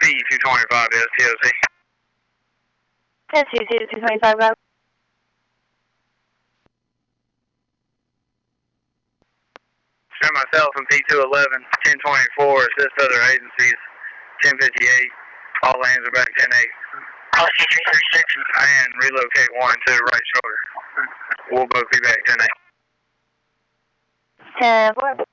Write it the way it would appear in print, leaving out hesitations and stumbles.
P225 STOC. That's P225, go. Show myself in P211, 1024, assist other agencies, 1058. All lanes are back 10-8. Policy 336. And relocate 1 to the right shoulder. We'll both be back 10-8. 10-4.